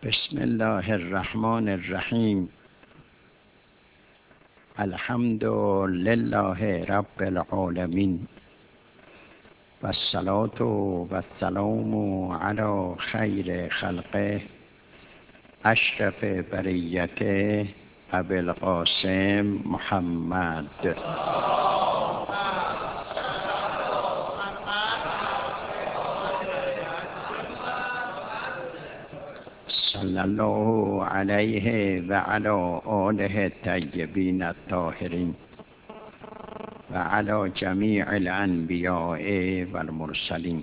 بسم الله الرحمن الرحیم. الحمد لله رب العالمین و الصلاة و السلام علی خیر خلقه اشرف بریته ابی القاسم محمد. صلی الله علیه و علی آله الطیبین الطاهرین و علی جمیع الانبیاء و المرسلین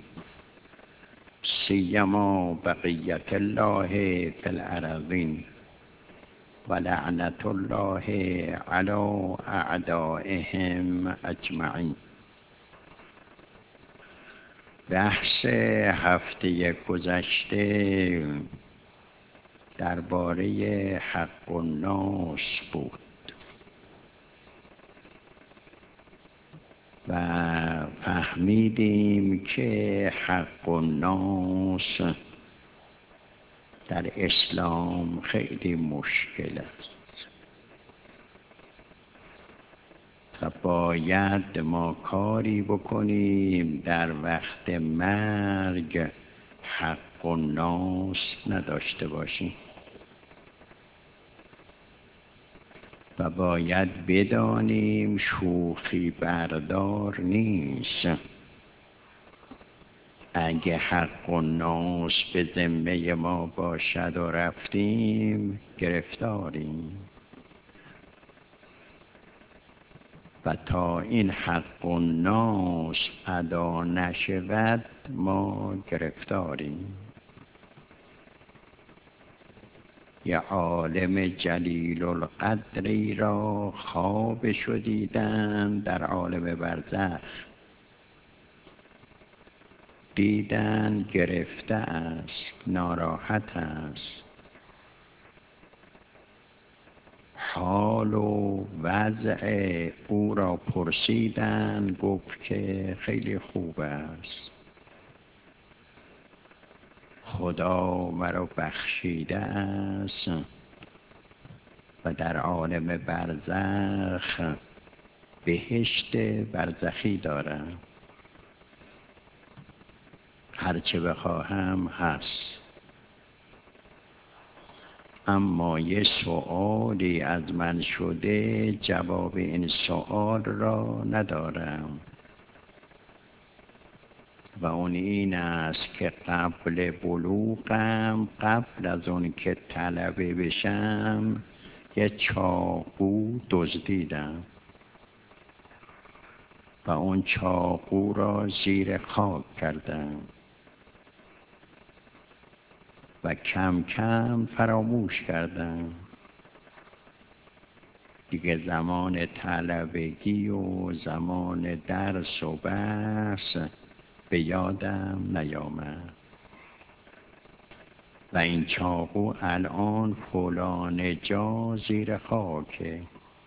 سیما بقیت الله فی الارضین و لعنت الله علی اعدائهم اجمعین. بحث هفته گذشته درباره حق الناس بود و فهمیدیم که حق الناس در اسلام خیلی مشکل است و باید ما کاری بکنیم در وقت مرگ حق الناس نداشته باشیم و باید بدانیم شوخی بردار نیست. اگه حق الناس به ذمه ما باشد و رفتیم گرفتاریم و تا این حق الناس ادا نشود ما گرفتاریم. یه عالم جلیل القدری را خوابش رو دیدن در عالم برزخ، دیدن گرفته است، ناراحت است، حال و وضع او را پرسیدن، گفت که خیلی خوب است، خدا مرا بخشیده است و در عالم برزخ بهشت برزخی دارم، هرچه بخواهم هست. اما یه سؤالی از من شده، جواب این سؤال را ندارم و اون این است که قبل بلوغم، قبل از اون که طلبه بشم، یه چاقو دزدیدم و اون چاقو را زیر خاک کردم و کم کم فراموش کردم. دیگه زمان طلبگی و زمان درس و بحث به یادم نیامد و این چاقو الان فلان جا زیر خاکه.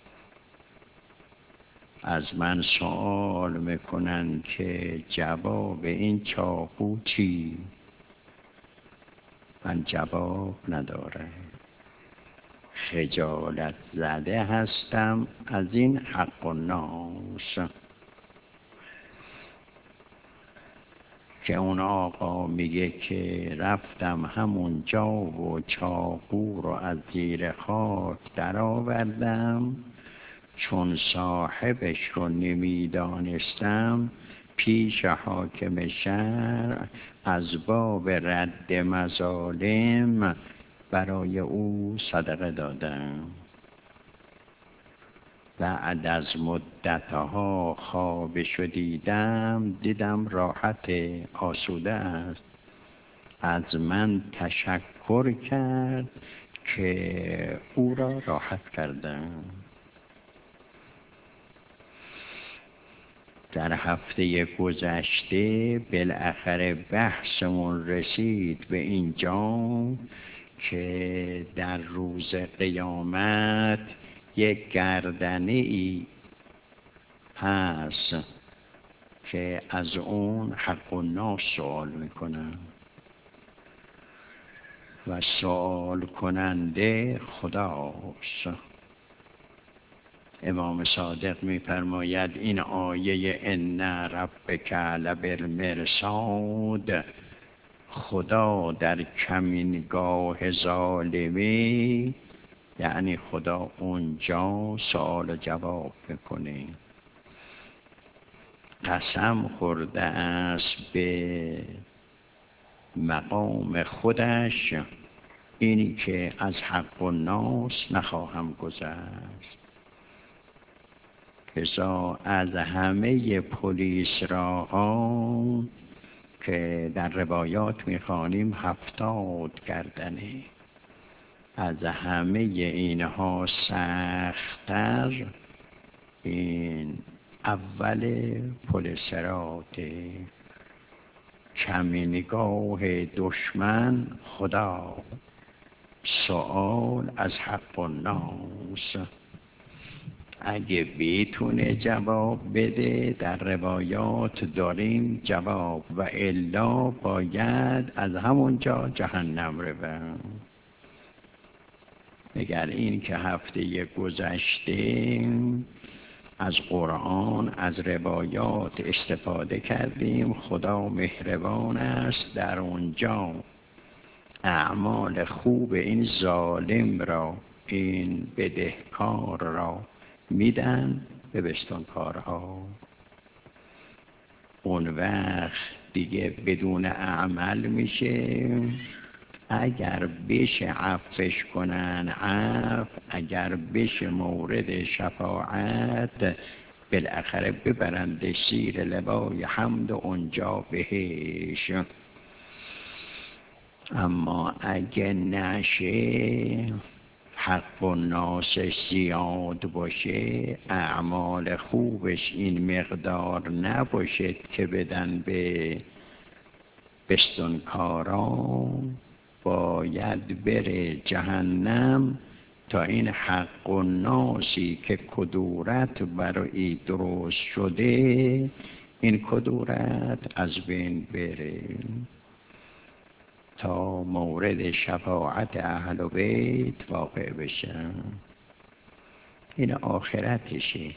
از من سوال میکنن که جواب این چاقو چی؟ من جواب ندارم، خجالت زده هستم از این حق الناس که اون آقا میگه که رفتم همون جا و چاقو رو از زیر خاک در آوردم، چون صاحبش رو نمیدانستم پیش حاکم شرع از باب رد مظالم برای او صدقه دادم. بعد از مدتها خوابش دیدم، دیدم راحت، آسوده است، از من تشکر کرد که او را راحت کردم. در هفته گذشته بالاخره بحثمون رسید به اینجا که در روز قیامت یک گردنه ای هست که از اون حق الناس سوال میکنن و سوال کننده خداست. امام صادق می‌فرماید این آیه ان ربک لبالمرصاد، خدا در کمینگاه ظالمی، یعنی خدا اونجا سوال و جواب میکنه. قسم خورده است به مقام خودش اینی که از حق و ناس نخواهم گذشت. لذا از همه پلیس راها که در روایات میخوانیم 70 گردنه، از همه اینها سخت‌تر این اول پل صراطه، کمینگاه دشمن خدا، سوال از حق و ناس. اگه بتونه جواب بده در روایات داریم جواب، و الا باید از همونجا جهنم روم. مگر این که هفته گذشته از قرآن از روایات استفاده کردیم، خدا مهربان است در اونجا اعمال خوب این ظالم را، این بدهکار را میدن به بستانکارها. اون وقت دیگه بدون عمل میشه. اگر بشه عفش کنن عف، اگر بشه مورد شفاعت، بالاخره ببرند زیر لوای حمد اونجا بهش. اما اگه نشه، حق و ناسش زیاد باشه، اعمال خوبش این مقدار نباشه که بدن به بستانکاران، باید بره جهنم تا این حق و ناسی که کدورت برای درست شده، این کدورت از بین بره تا مورد شفاعت اهل بیت واقع بشه. این آخرتشه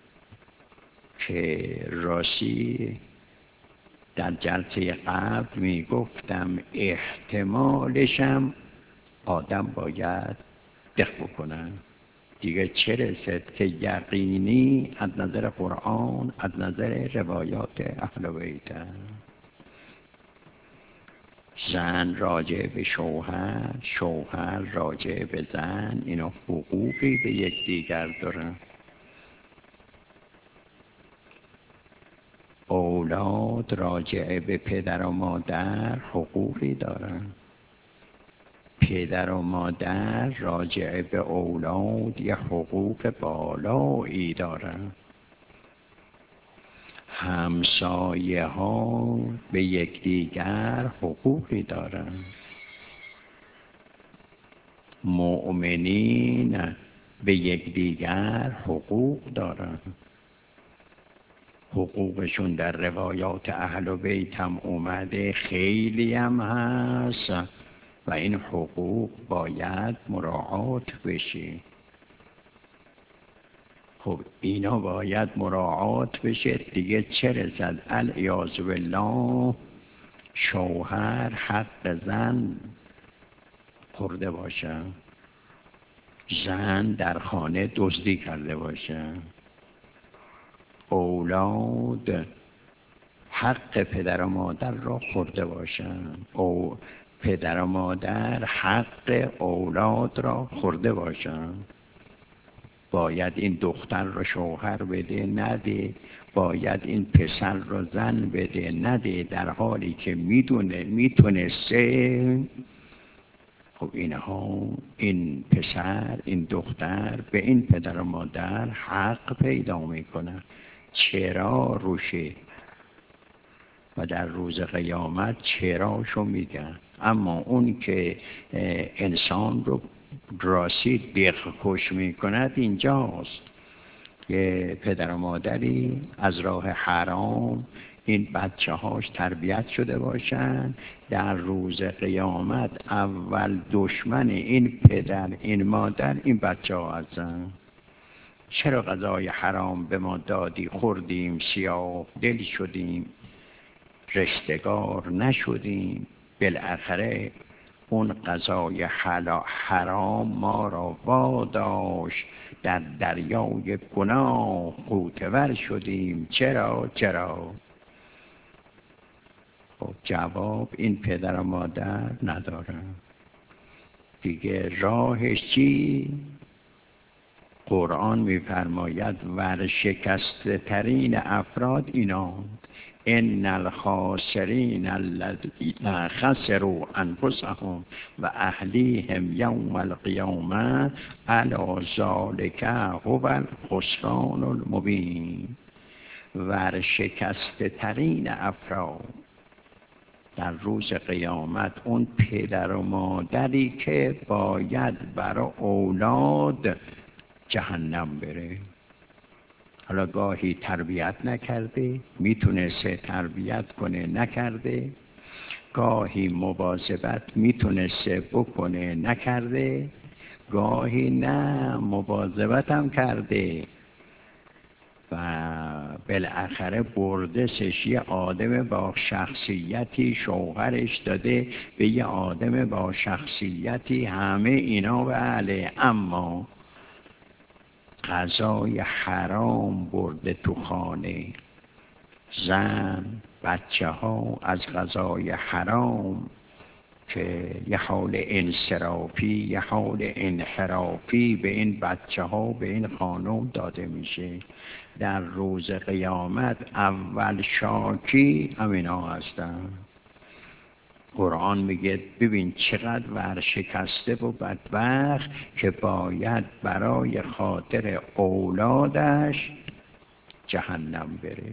که راستی در جلسه قبل میگفتم احتمالشم آدم باید دق بکنن دیگه، چه رسد که یقینی از نظر قرآن، از نظر روایات اهل بیت. زن راجع به شوهر، شوهر راجع به زن، اینا حقوقی به یکدیگر دارن. اولاد راجع به پدر و مادر حقوقی دارن. پدر و مادر راجع به اولاد یه حقوق بالایی دارن. همسایه ها به یکدیگر حقوقی دارن. مؤمنین به یکدیگر حقوق دارن. حقوقشون در روایات اهل بیت هم اومده، خیلی هم هست و این حقوق باید مراعات بشه. خب اینا باید مراعات بشه دیگه، چه رسد العیاذ بالله شوهر حق زن خورده باشه، زن در خانه دزدی کرده باشه، اولاد حق پدر و مادر را خورده باشن، او پدر و مادر حق اولاد را خورده باشن. باید این دختر را شوهر بده نده، باید این پسر را زن بده نده، در حالی که میتونسته. خب اینها، این پسر این دختر به این پدر و مادر حق پیدا میکنه، چرا روشه و در روز قیامت چراشو میگن. اما اون که انسان رو راستی دقکش میکند اینجاست. یه پدر و مادری از راه حرام این بچه هاش تربیت شده باشن، در روز قیامت اول دشمن این پدر این مادر این بچه ها هستن. چرا غذای حرام به ما دادی؟ خوردیم، سیاه دل شدیم، رشتگار نشدیم. بالاخره اون غذای حرام ما را واداشت، در دریای گناه غوطه‌ور شدیم. چرا؟ خب جواب این پدر و مادر ندارن دیگه. راهش چی؟ قرآن می‌فرماید ورشکسته ترین افراد ایناند: ان الخاسرین الذین خسروا انفسهم و اهلیهم یوم القیامه الا ذلک هو الخسران المبین. ورشکسته ترین افراد در روز قیامت اون پدر و مادری که باید برای اولاد جهنم بره. حالا گاهی تربیت نکرده، میتونسته تربیت کنه نکرده، گاهی مواظبت میتونسته بکنه نکرده، گاهی نه مواظبت هم کرده و بالاخره بردسش یه آدم با شخصیتی شوهرش داده به یه آدم با شخصیتی، همه اینا بله، اما غذای حرام برده تو خانه. زن بچه ها از غذای حرام که یه حال انصرافی یه حال انحرافی به این بچه ها به این خانم داده میشه. در روز قیامت اول شاکی همینا هستن. قرآن میگه ببین چقدر ورشکسته و بدبخت که باید برای خاطر اولادش جهنم بره.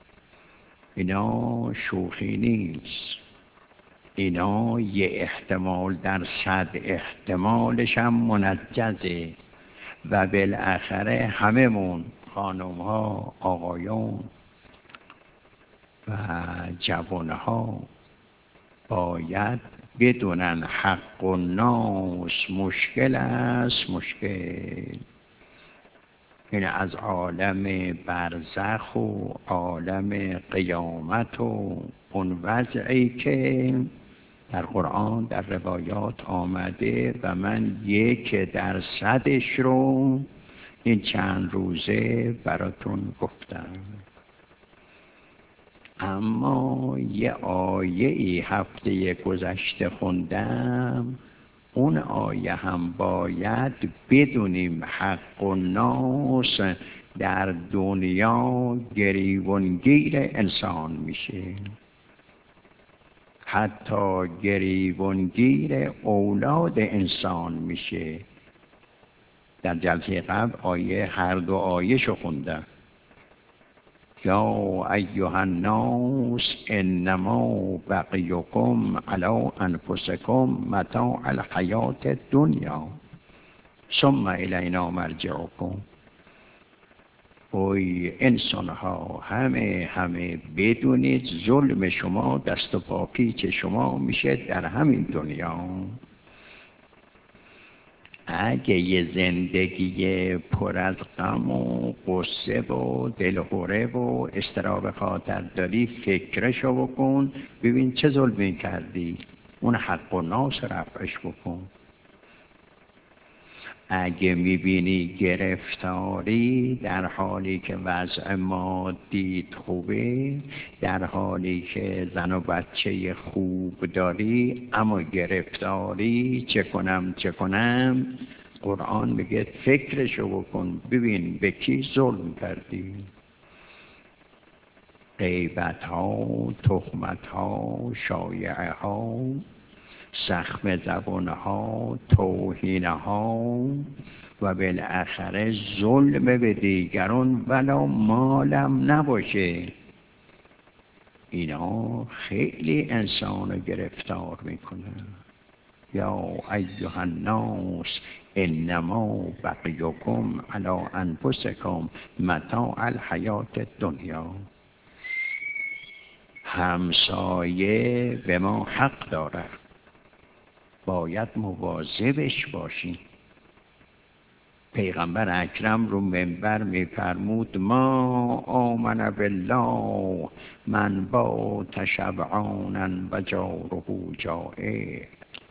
اینا شوخی نیست، اینا یه احتمال در 100 احتمالش هم منجزه و بالاخره هممون خانم ها، آقایون و جوان ها باید بدونن حق و ناس مشکل است. مشکل این از عالم برزخ و عالم قیامت و اون وضعی که در قرآن در روایات آمده و من 1% رو این چند روزه براتون گفتم. اما یه آیه هفته گذشته خوندم، اون آیه هم باید بدونیم حق و ناس در دنیا گریبانگیر انسان میشه، حتی گریبانگیر اولاد انسان میشه. در جلسه قبل هر دو آیه شو خوندم. یا ایها الناس انما بغیکم علی انفسکم متاع الحیات الدنیا ثم الینا مرجعکم. اوی انسان ها همه بدونید ظلم شما دست و پا پیچ شما میشه در همین دنیا. اگه یه زندگی پر از غم و غصه و دلهوره و اضطراب خاطر داری، فکرشو بکن ببین چه ظلمی کردی، اون حق و ناس رفعش بکن. اگه میبینی گرفتاری در حالی که وضع مادیت خوبه، در حالی که زن و بچه خوب داری، اما گرفتاری چه کنم، قرآن میگه فکرشو بکن ببین به کی ظلم کردی. غیبت ها، تهمت ها، شایعه ها، زخم زبان ها، توهین ها و بالاخره ظلم به دیگران ولا مالم نباشه، اینا خیلی انسان گرفتار میکنه. یا ایها الناس انما بغیکم علی انفسکم متاع الحیات الدنیا. همسایه به ما حق دارد، باید مواظبش باشیم. پیغمبر اکرم رو منبر میفرمود ما آمن بالله من با تشبعانا و جاره جائع.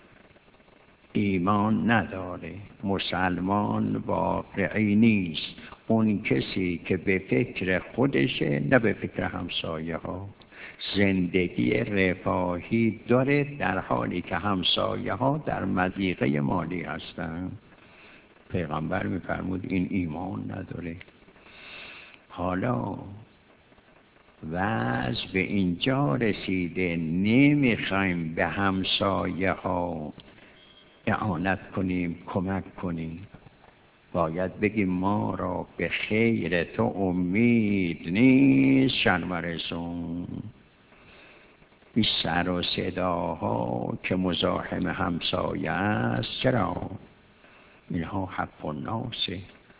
ایمان نداره، مسلمان واقعی نیست اون کسی که به فکر خودشه نه به فکر همسایه ها. زندگی رفاهی داره در حالی که همسایه ها در مضیقه مالی هستند. پیغمبر میفرمود این ایمان نداره. حالا وضع به اینجا رسیده نمیخوایم به همسایه ها اعانت کنیم، کمک کنیم. باید بگیم ما را به خیر تو امید نیست شنورسون. این سر و صداها که مزاحم همسایه است، چرا؟ اینها حق الناسه.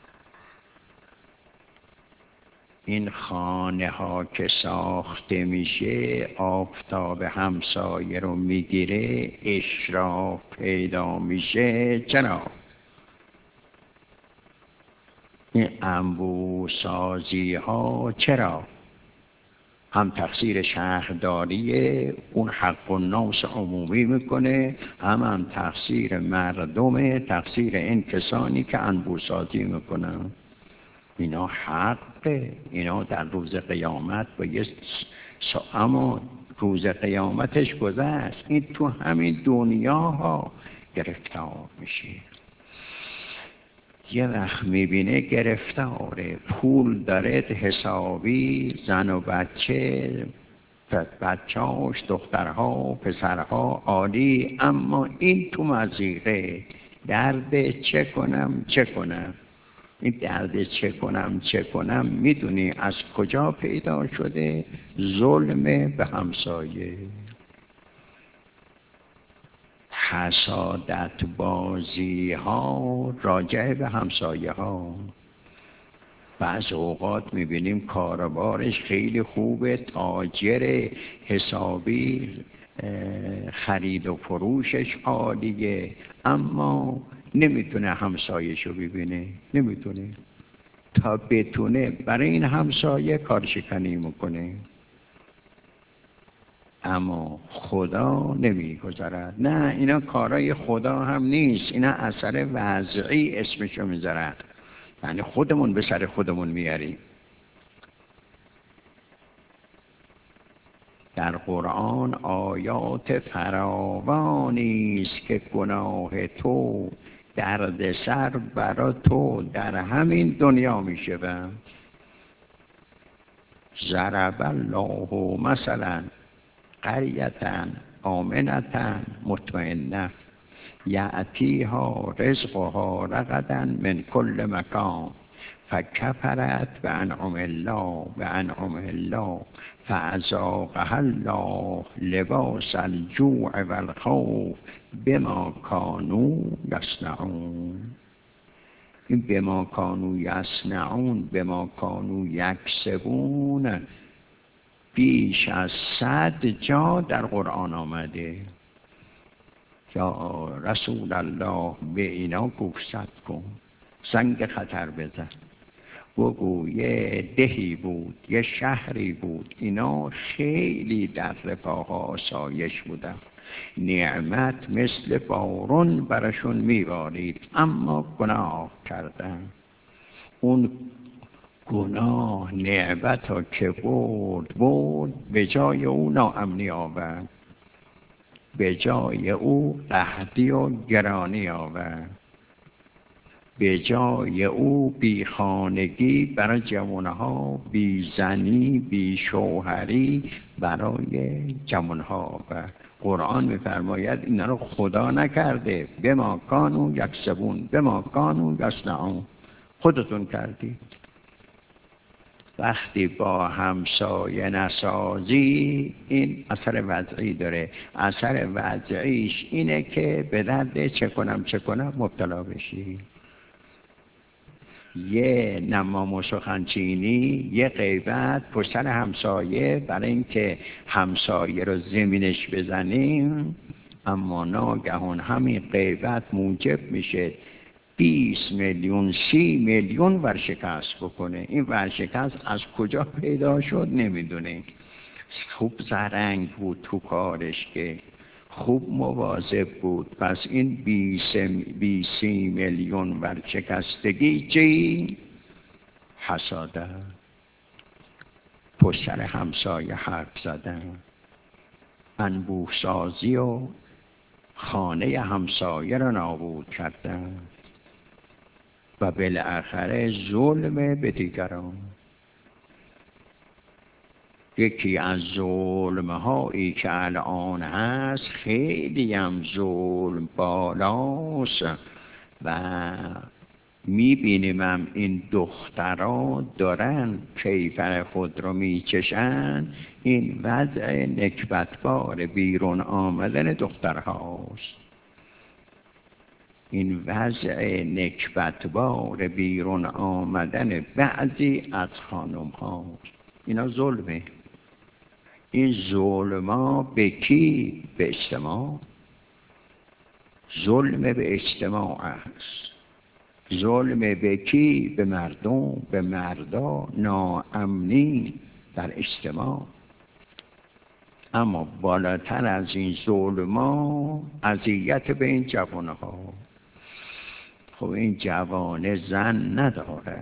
این خانه ها که ساخته میشه آفتاب همسایه رو میگیره، اشراف پیدا میشه، چرا؟ این انبوسازی ها چرا؟ هم تقصیر شهرداریه، اون حق الناس عمومی میکنه، هم تقصیر مردمه، تقصیر این کسانی که انبوسازی میکنن. اینا حقه، اینا در روز قیامت اما روز قیامتش گذشت، این تو همین دنیاها گرفتار میشه. یه وقت میبینه گرفتاره، پول داره حسابی، زن و بچه‌هاش، دخترها، پسرها عالی، اما این تو مضیقه. درد چه کنم؟ این درد چه کنم میدونی از کجا پیدا شده؟ ظلم به همسایه، حسادت بازی ها راجع به همسایه ها. بعض اوقات میبینیم کاربارش خیلی خوبه، تاجر حسابی، خرید و فروشش عالیه، اما نمیتونه همسایه‌شو ببینه، نمیتونه. تا بتونه برای این همسایه کارشکنی میکنه، اما خدا نمیگذارد. نه، اینا کارای خدا هم نیست، اینا اثر وضعی اسمشو میذارد، یعنی خودمون به سر خودمون میاریم. در قرآن آیات فراوانی است که گناه تو درد سر برا تو در همین دنیا میشه. ضرب الله مثلا قریة آمنة مطمئنة یأتیها رزقها رغدا من کل مکان فکفرت بانعم الله فاذاقها الله لباس الجوع والخوف بما كانوا یصنعون. این بما کانوا یصنعون، بما کانوا یکسبون، بیش از 100 جا در قرآن آمده. یا رسول الله به اینا گوشزد کن، زنگ خطر بزن، بگو یه دهی بود، یه شهری بود، اینا خیلی در رفاه آسایش بودن، نعمت مثل بارون براشون میبارید، اما گناه کردن. اون گناه نعمت ها که برد به جای او ناامنی آورد، به جای او قحطی و گرانی آورد، به جای او بی خانگی برای جوانها، بی زنی، بی شوهری برای جوانها. و قرآن می‌فرماید اینا رو خدا نکرده، بما کانوا یکسبون، بما کانوا یصنعون، خودتون کردید. وقتی با همسایه نسازی، این اثر وضعی داره. اثر وضعیش اینه که به درد چه کنم مبتلا بشی. یه نمام و سخنچینی، یه غیبت پشت سر همسایه برای اینکه همسایه رو زمینش بزنیم. اما ناگهان همین غیبت موجب میشه 20 میلیون 30 میلیون ورشکست بکنه. این ورشکست از کجا پیدا شد نمیدونه. خوب زرنگ بود تو کارش که خوب مواظب بود. پس این 20 میلیون ورشکستگی چی؟ حسادت، پشت سر همسایه حرف زدن، انبوه سازی و خانه همسایه را نابود کردن و بالاخره ظلم به دیگران. یکی از ظلم‌هایی که الان هست، خیلی هم ظلم بالاست و میبینیم این دخترها دارن کیفر خود رو میچشن. این وضع نکبتبار بیرون آمدن دخترهاست. این وضع نکبتبار بیرون آمدن بعضی از خانم هاست. اینا ظلمه. این ظلما به کی؟ به اجتماع. ظلم به اجتماع است. ظلم به کی؟ به مردم، به مردا. ناامنی در اجتماع. اما بالاتر از این ظلما اذیت به این جوانها. خب این جوانه زن نداره،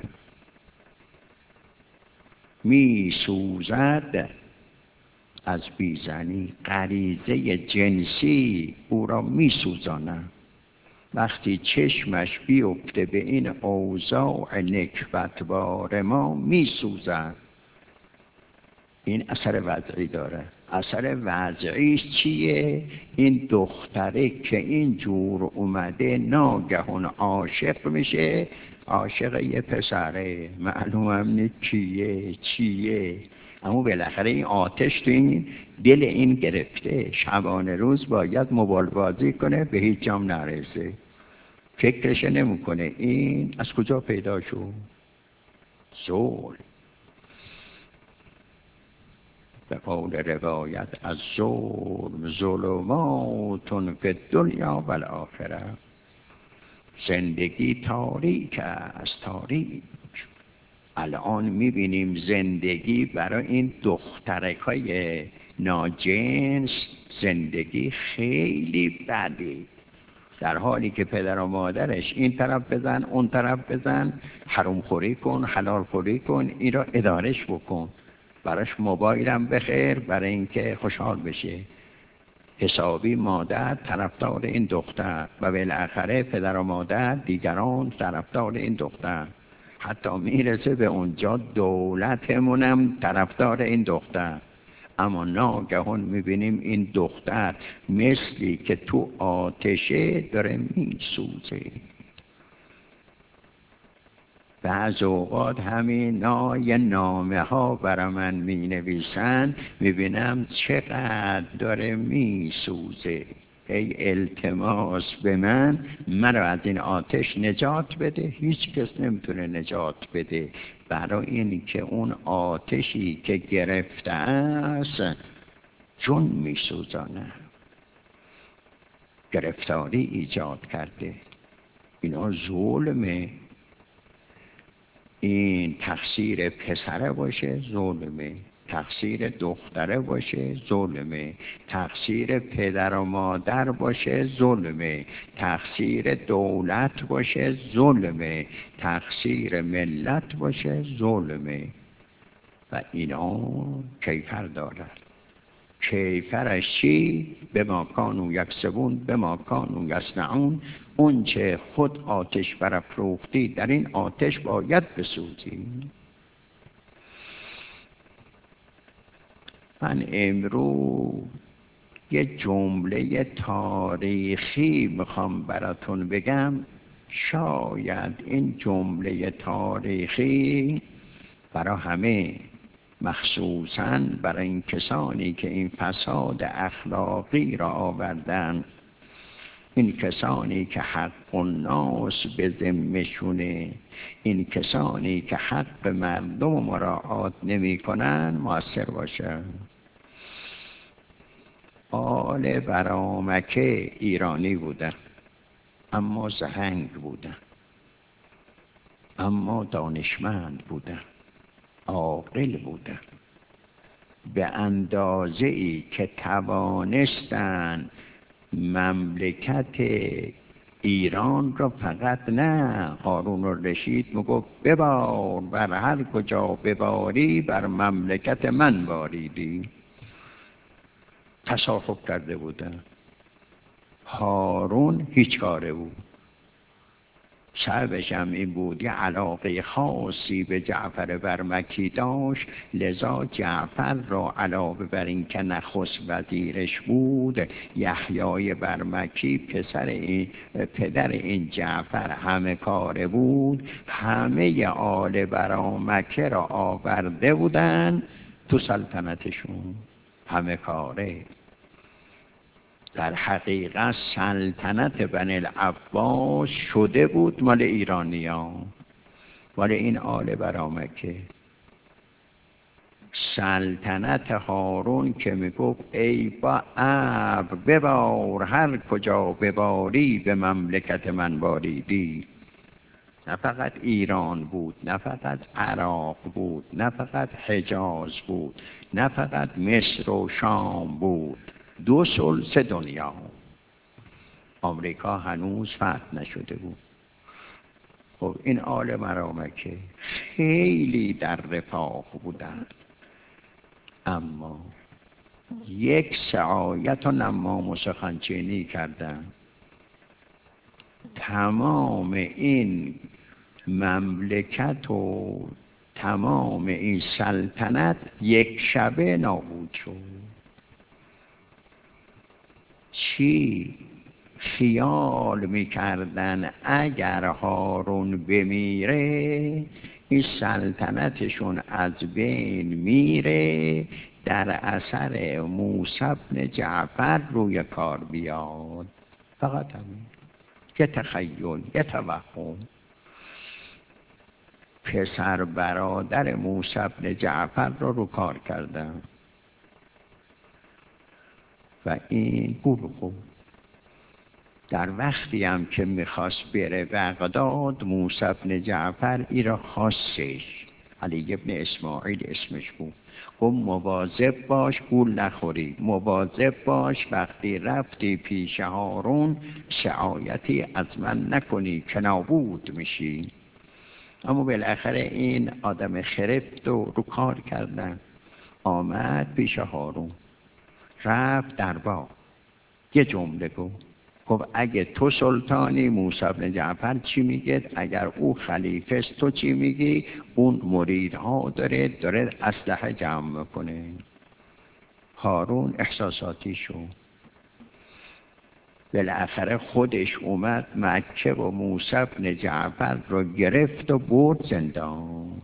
می سوزد از بیزنی. غریزه جنسی او را می سوزاند. وقتی چشمش بیفته به این اوضاع نکبتبار ما می سوزد. این اثر وضعی داره. اثر وضعیش چیه؟ این دختره که این جور اومده ناگهان عاشق میشه. عاشق یه پسره، معلوم هم نیست چیه. اما بالاخره این آتش تو این دل این گرفته. شبانه روز باید موبایل بازی کنه، به هیچ جام نرسه. فکرش نمیکنه. این از کجا پیدا شد؟ ظلم. به قول روایت از ظلم ظلمات فی الدنیا و الاخره. زندگی تاریک است، تاریک. الان میبینیم زندگی برای این دخترکای ناجنس زندگی خیلی بده. در حالی که پدر و مادرش این طرف بزن اون طرف بزن، حرام خوری کن حلال خوری کن، این را ادارش بکن، براش موبایل هم بخیر برای اینکه خوشحال بشه. حسابی مادر طرفدار این دختر و بالاخره پدر و مادر دیگران طرفدار این دختر. حتی میرسه به اونجا دولتمونم طرفدار این دختر. اما ناگهان میبینیم این دختر مثلی که تو آتشه داره میسوزه. بعض اوقات همین نامه ها برای من می نویسن، میبینم چقدر داره میسوزه. ای التماس به مرا از این آتش نجات بده. هیچ کس نمیتونه نجات بده، برای این که اون آتشی که گرفته است جون میسوزانه، گرفتاری ایجاد کرده. اینا ظلمه. این تقصیر پسره باشه ظلمه، تقصیر دختره باشه ظلمه، تقصیر پدر و مادر باشه ظلمه، تقصیر دولت باشه ظلمه، تقصیر ملت باشه ظلمه. و اینا کیفر دارد. کیفرش چی؟ به ما کانوا یکسبون به ما کانوا یصنعون. اون چه خود آتش برافروختی در این آتش باید بسوزی. من امروز یه جمله تاریخی میخوام براتون بگم. شاید این جمله تاریخی برای همه، مخصوصاً برای این کسانی که این فساد اخلاقی را آوردن، این کسانی که حق الناس به ذمه‌شونه، این کسانی که حق مردم مراعات نمی کنن مؤثر باشن. آل برامکه ایرانی بودن، اما زهنگ بودن، اما دانشمند بودن، عاقل بودن، به اندازه‌ای که توانستن مملکت ایران را فقط نه، هارون الرشید میگفت ببار بر هر کجا بباری بر مملکت من باریدی. تصاحب کرده بودن. هارون هیچ کاره بود، سببش هم این بود یه علاقه خاصی به جعفر برمکی داشت، لذا جعفر را علاوه بر این که نخست وزیرش بود، یحیای برمکی پدر این جعفر همه کاره بود، همه آل برامکه را آورده بودن تو سلطنتشون، همه کاره. در حقیقت سلطنت بنی العباس شده بود مال ایرانیان، مال این آل برامکه. سلطنت هارون که میگفت ای با ابر ببار هر کجا بباری به مملکت من باریدی، نه فقط ایران بود، نه فقط عراق بود، نه فقط حجاز بود، نه فقط مصر و شام بود، 2/3 دنیا. آمریکا هنوز فتح نشده بود. خب این آل برامکه خیلی در رفاه بودن، اما یک سعایت و نمام و سخنچینی کردن. تمام این مملکت و تمام این سلطنت یک شبه نابود شد. چی خیال میکردن اگر هارون بمیره این سلطنتشون از بین میره، در اثر موسی بن جعفر روی کار بیاد. فقط همین، یه تخیل، یه توهم. پسر برادر موسی بن جعفر رو کار کردن و این خوب در وقتی هم که میخواست بره بغداد، موسی بن جعفر ای را خواستش، علی ابن اسماعیل اسمش بود، گفت مواظب باش گول نخوری، مواظب باش وقتی رفتی پیش هارون سعایتی از من نکنی که نابود میشی. اما بالاخره این آدم خرفت رو کار کردن. آمد پیش هارون، رفت در باغ، یه جمله گفت اگه تو سلطانی موسی بن جعفر چی میگه؟ اگر او خلیفه است تو چی میگی؟ اون مریدها داره اسلحه جمع میکنه. هارون احساساتی شد، بالاخره خودش اومد مکه و موسی بن جعفر رو گرفت و برد زندان.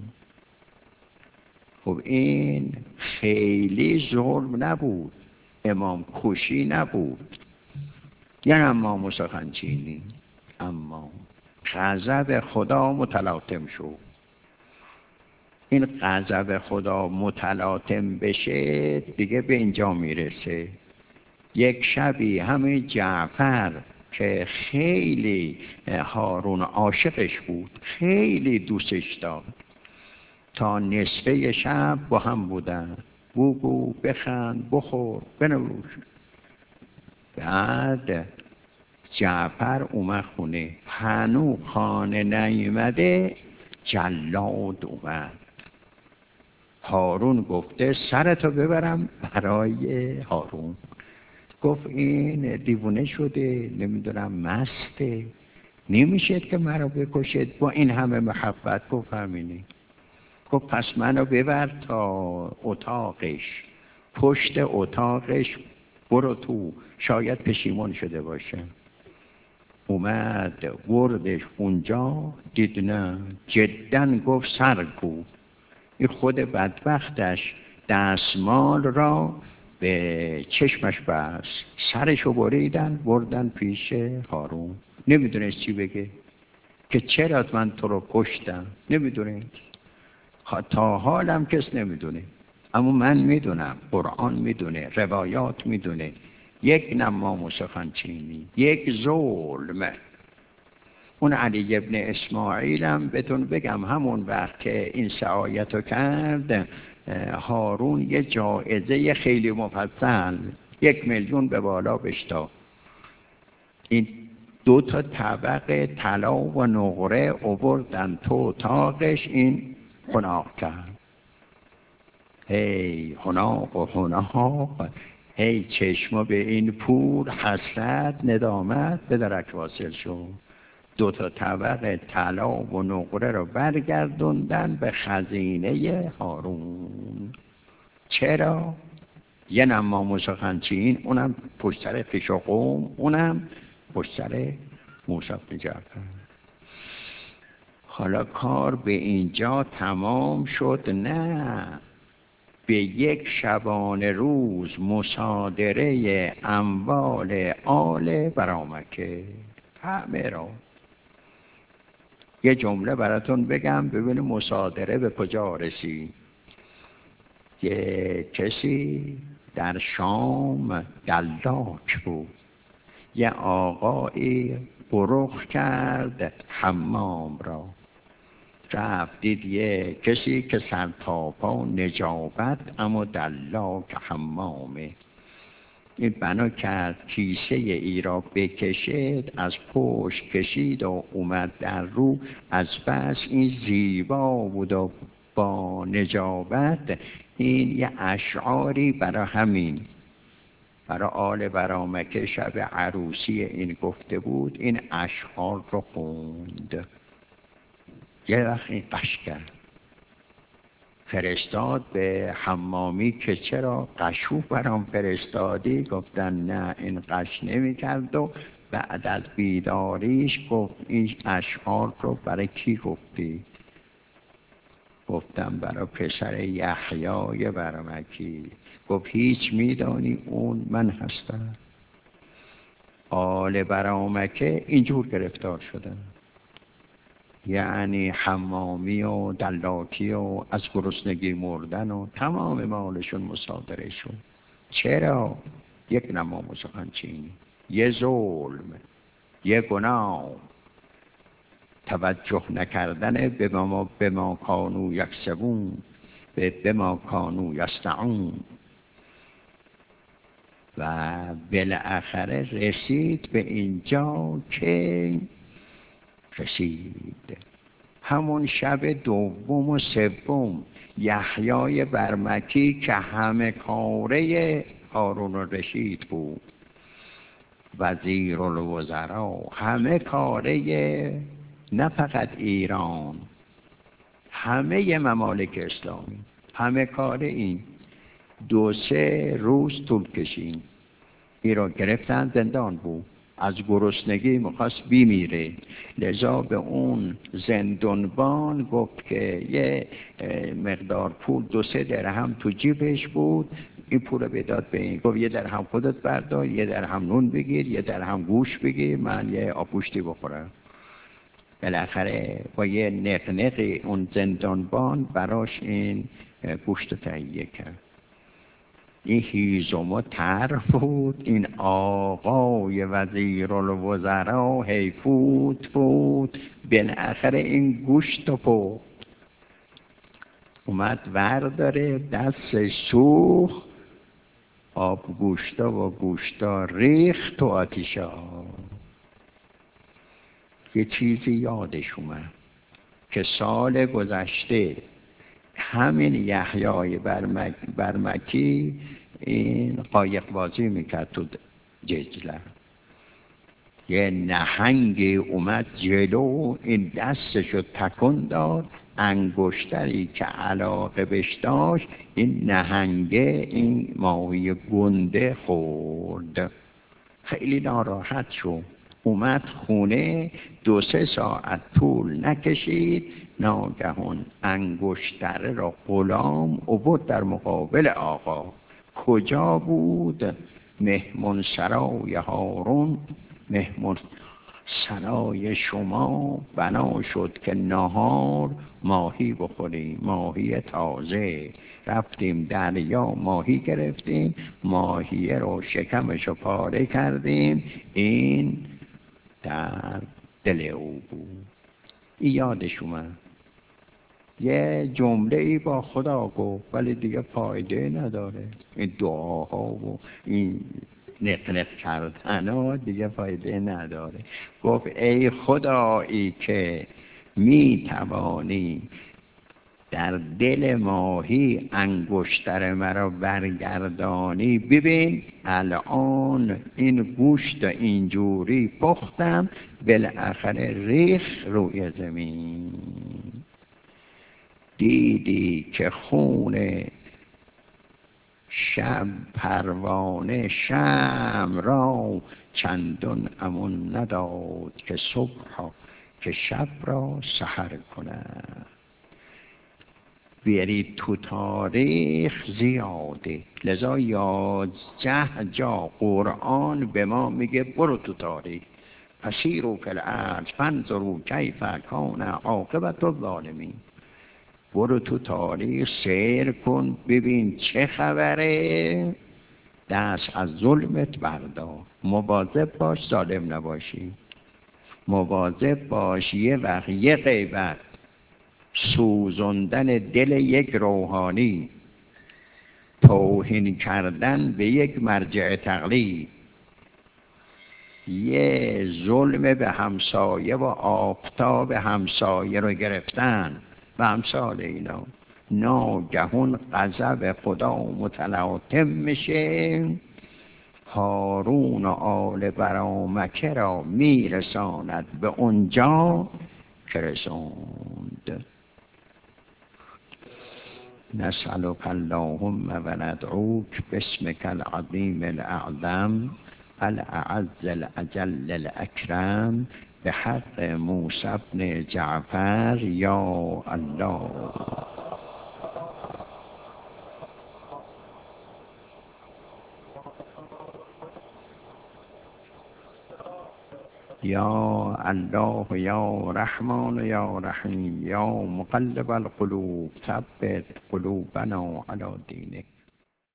خب این خیلی ظلم نبود، امام کشی نبود، یعنی امام و سخنچینی، اما غضب خدا متلاطم شد. این غضب خدا متلاطم بشه دیگه به اینجا میرسه. یک شبی همین جعفر که خیلی هارون عاشقش بود، خیلی دوستش داشت، تا نصفه شب با هم بودن، بگو بخند بخور بنوش. بعد جعفر اومد خونه، هنو خانه نیومده جلاد اومد. هارون گفته سرتو ببرم برای هارون. گفت این دیوونه شده، نمیدونم مسته، نمیشه که مرا بکشید با این همه محبت. گفت همینی. گفت پس منو ببر تا اتاقش، پشت اتاقش برو تو، شاید پشیمون شده باشه. اومد بردش اونجا، دید نه، جداً گفت سرکوب. این خود بدبختش دستمال را به چشمش بست، سرشو بریدن بردن پیش هارون. نمیدونست چی بگه، که چرا من تو رو کشتم. نمیدونه، تا حالم کس نمیدونه، اما من میدونم، قرآن میدونه، روایات میدونه. یک نمام و سخنچینی، یک ظلم. اون علی ابن اسماعیل هم بهتون بگم همون وقت که این سعایتو کرد، هارون یه جایزه خیلی مفصل 1,000,000 به بالا بشتا. این 2 طبق طلا و نقره آوردن تو اتاقش، این خناق کرد. هی خناق و خناق، هی چشم به این پور، حسرت ندامت به درک واصل شد. 2 طبق طلا و نقره رو برگردوندن به خزینه هارون. چرا؟ یه نمام و سخنچین، اونم پشت سر خویش و قوم، اونم پشت سر موسی بن جعفر. حالا کار به اینجا تمام شد؟ نه، به یک شبانه روز مصادره اموال آل برامکه همه را. یه جمله براتون بگم ببینید مصادره به کجا رسید. یه کسی در شام دلاک بود، یه آقایی برخ کرد حمام را، رفت دید یه کسی که سر تا پا نجابت اما دلاک حمامه. این بنا کرد کیسه ای را بکشید، از پشت کشید و اومد در رو. از بس این زیبا بود و با نجابت، این یه اشعاری برای همین، برای آل برامکه شب عروسی این گفته بود، این اشعار رو خوند. یه وقت این قش کرد، فرستاد به حمامی که چرا قشو برام فرستادی؟ گفتن نه، این قش نمی کرد. و بعد از بیداریش گفت این اشعار رو برای کی گفتی؟ گفتم برای پسر یحیای برمکی. گفت هیچ میدانی اون من هستم؟ آل برامکه اینجور گرفتار شدن، یعنی حمامی و دلاکی و از گرسنگی مردن و تمام مالشون مصادره شد. چرا؟ یک نمام و سخنچینی، یه ظلم، یه گناه، توجه نکردن به ما کانو یکسبون، به ما کانو یصنعون. و بالاخره رسید به اینجا که رسید همون شب دوم و سوم یحیای برمکی که همه کاره هارون الرشید بود، وزیر الوزراء، همه کاره نه فقط ایران، همه ممالک اسلامی، همه کاره. این 2-3 روز طول کشید. این را گرفتن، زندان بود، از گرسنگی میخواست بیمیره. لذا به اون زندانبان گفت که یه مقدار پول 2-3 درهم تو جیبش بود، این پول رو بداد به این. گفت 1 درهم خودت بردار، 1 درهم نون بگیر، 1 درهم گوش بگیر، من یه آبگوشتی بخورم. بالاخره با یه نقنق اون زندانبان براش این گوشت تهیه کرد. این هیزم تر بود، این آقای وزیر الوزراء هی فوت بالاخره این گوشت پخت، اومد ورداره دست سوخت، آب گوشتا و گوشتا ریخت تو آتیشا. یه چیزی یادش اومد که سال گذشته همین یحیای برمکی این قایق بازی میکرد تو دجله. یه نهنگ اومد جلو، این دستشو تکون داد، انگشتری که علاقه بهش داشت این نهنگه این ماهی گنده خورد. خیلی ناراحت شد، اومد خونه. 2-3 ساعت طول نکشید، ناگهان انگشتره را غلام آورد در مقابل آقا. کجا بود مهمون سرای هارون؟ مهمون سرای شما بنا شد که نهار ماهی بخوریم، ماهی تازه. رفتیم دریا ماهی گرفتیم، ماهیه رو شکمش رو پاره کردیم. این در دل او بود. این یادش اومد. یه جمله ای با خدا گفت ولی دیگه فایده نداره. این دعاها و این نقنق کردن ها دیگه فایده نداره. گفت ای خدایی که می توانی در دل ماهی انگشتر مرا برگردانی، ببین الان این گوشت اینجوری پختم بالاخره ریخ روی زمین. دیدی که خون شب پروانه شمع را چندان امان نداد که صبح که شب را سحر کند. بیارید تو تاریخ زیاده، لذا 11 جا قرآن به ما میگه برو تو تاریخ. فسیروا فی الارض فانظروا کیف کان عاقبة الظالمین. برو تو تاریخ سیر کن ببین چه خبره، دست از ظلمت بردار. مواظب باش ظالم نباشی، مواظب باش یه وقت یه غیبت سوزوندن دل یک روحانی، توهین کردن به یک مرجع تقلید، یه ظلم به همسایه و آفتاب همسایه رو گرفتن و امثال اینا. ناگهان غضب خدا متلاطم میشه، هارون و آل برامکه را میرساند به اونجا که رسوند. نسألك اللهم و ندعوک باسمک العظیم الاعظم الاعز الاجل الاکرم بحق موسی بن جعفر یا الله. یا الله یا رحمان یا رحیم یا مقلب القلوب ثبت قلوبنا علی دینک.